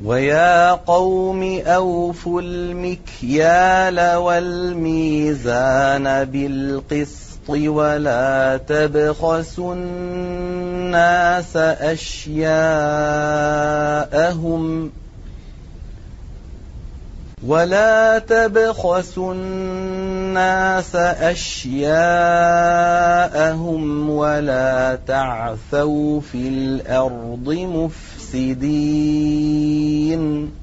ويا قوم أوفوا المكيال والميزان بالقسط ولا تبخسوا الناس أشياءهم ولا تعثوا في الأرض مفسدين